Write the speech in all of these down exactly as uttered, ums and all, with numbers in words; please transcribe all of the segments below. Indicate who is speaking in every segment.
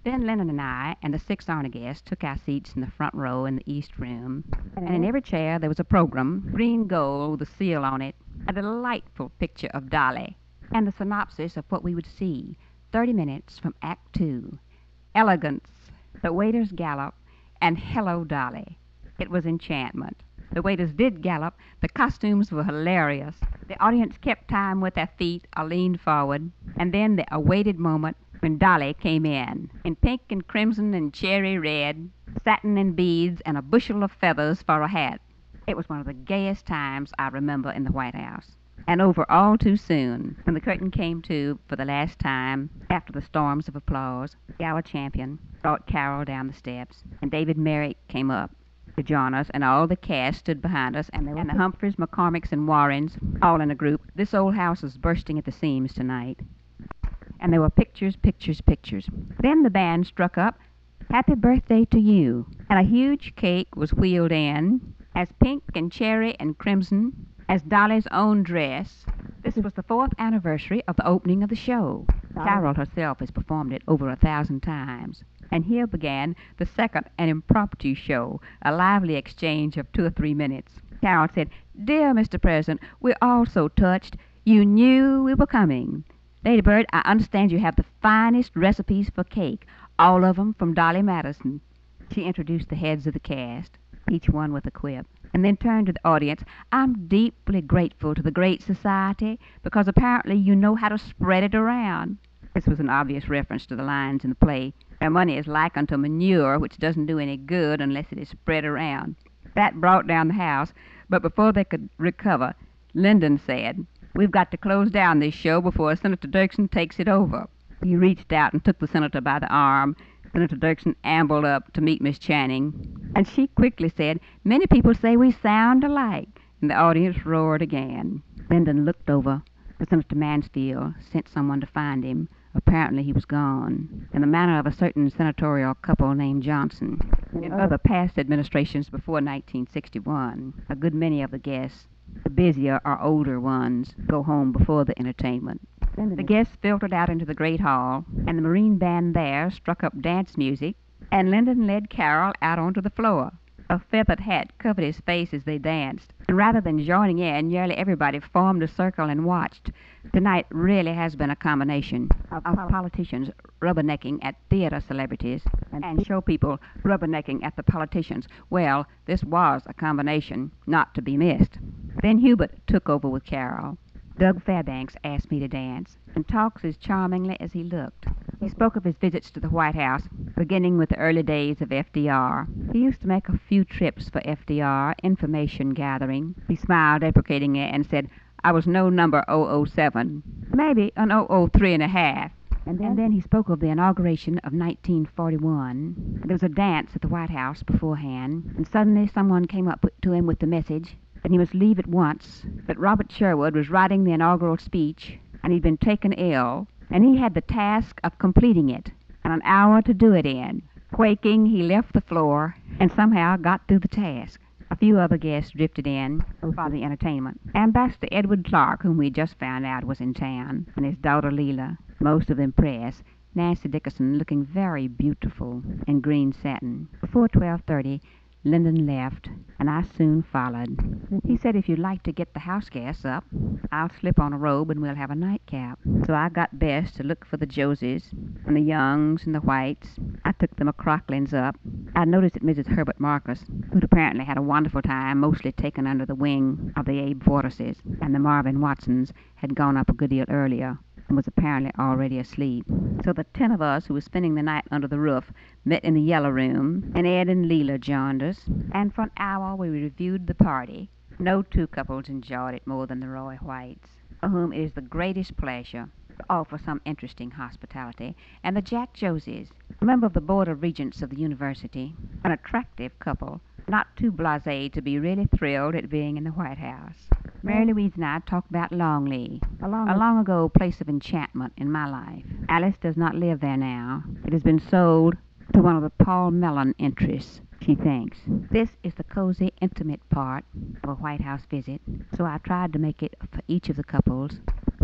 Speaker 1: Then Lennon and I and the six honor guests took our seats in the front row in the East Room, and in every chair there was a program, green gold with a seal on it, a delightful picture of Dolly, and the synopsis of what we would see, thirty minutes from Act Two. Elegance, the waiters gallop, and hello, Dolly. It was enchantment. The waiters did gallop. The costumes were hilarious. The audience kept time with their feet or leaned forward, and then the awaited moment when Dolly came in, in pink and crimson and cherry red, satin and beads, and a bushel of feathers for a hat. It was one of the gayest times I remember in the White House. And over all too soon, when the curtain came to for the last time, after the storms of applause, our champion brought Carol down the steps, and David Merrick came up to join us, and all the cast stood behind us, and, and the Humphreys, McCormicks, and Warrens, all in a group. This old house was bursting at the seams tonight. And there were pictures, pictures, pictures. Then the band struck up, "Happy Birthday to You," and a huge cake was wheeled in, as pink and cherry and crimson as Dolly's own dress. This was the fourth anniversary of the opening of the show. Carol herself has performed it over a thousand times. And here began the second and impromptu show, a lively exchange of two or three minutes. Carol said, "Dear Mister President, we're all so touched. You knew we were coming. Lady Bird, I understand you have the finest recipes for cake, all of 'em from Dolly Madison." She introduced the heads of the cast, each one with a quip, and then turned to the audience. "I'm deeply grateful to the Great Society because apparently you know how to spread it around." This was an obvious reference to the lines in the play. "Their money is like unto manure, which doesn't do any good unless it is spread around." That brought down the house, but before they could recover, Lyndon said, "We've got to close down this show before Senator Dirksen takes it over." He reached out and took the senator by the arm. Senator Dirksen ambled up to meet Miss Channing, and she quickly said, "Many people say we sound alike," and the audience roared again. Lyndon looked over. Senator Mansfield sent someone to find him. Apparently he was gone, in the manner of a certain senatorial couple named Johnson. In other past administrations before nineteen sixty-one, a good many of the guests, the busier or older ones, go home before the entertainment. The guests filtered out into the great hall, and the Marine Band there struck up dance music, and Lyndon led Carol out onto the floor. A feathered hat covered his face as they danced, and rather than joining in, nearly everybody formed a circle and watched. Tonight really has been a combination of, of politicians rubbernecking at theater celebrities and show people rubbernecking at the politicians. Well, this was a combination not to be missed. Then Hubert took over with Carol. Doug Fairbanks asked me to dance, and talked as charmingly as he looked. He spoke of his visits to the White House, beginning with the early days of F D R. He used to make a few trips for F D R, information gathering. He smiled deprecatingly and said, "I was no number oh oh seven, maybe an oh oh three and a half." And then, and then he spoke of the inauguration of nineteen forty-one. There was a dance at the White House beforehand, and suddenly someone came up to him with the message that he must leave at once, that Robert Sherwood was writing the inaugural speech, and he'd been taken ill, and he had the task of completing it, and an hour to do it in. Quaking, he left the floor, and somehow got through the task. A few other guests drifted in for the entertainment. Ambassador Edward Clark, whom we just found out was in town, and his daughter Leela, most of them pressed, Nancy Dickerson looking very beautiful in green satin. Before twelve thirty, Lyndon left, and I soon followed. He said if you'd like to get the house guests up, I'll slip on a robe and we'll have a nightcap. So I got Bess to look for the Josies, and the Youngs and the Whites. I took the McCrocklins up. I noticed that Missus Herbert Marcus, who'd apparently had a wonderful time, mostly taken under the wing of the Abe Fortises, and the Marvin Watsons, had gone up a good deal earlier, and was apparently already asleep. So the ten of us who were spending the night under the roof met in the yellow room, and Ed and Leela joined us, and for an hour we reviewed the party. No two couples enjoyed it more than the Roy Whites, for whom it is the greatest pleasure to offer some interesting hospitality, and the Jack Josies, a member of the Board of Regents of the University, an attractive couple, not too blasé to be really thrilled at being in the White House. Mary Louise and I talked about Longley, a long, a long ago place of enchantment in my life. Alice does not live there now. It has been sold to one of the Paul Mellon interests, she thinks. This is the cozy, intimate part of a White House visit, so I tried to make it for each of the couples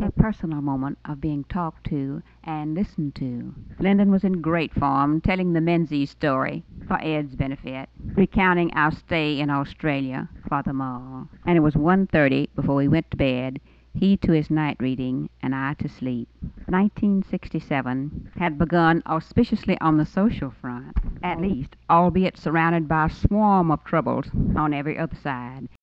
Speaker 1: a personal moment of being talked to and listened to. Lyndon was in great form, telling the Menzies story for Ed's benefit, recounting our stay in Australia for them all. And it was one thirty before we went to bed, he to his night reading, and I to sleep. nineteen sixty-seven had begun auspiciously on the social front, at least, albeit surrounded by a swarm of troubles on every other side.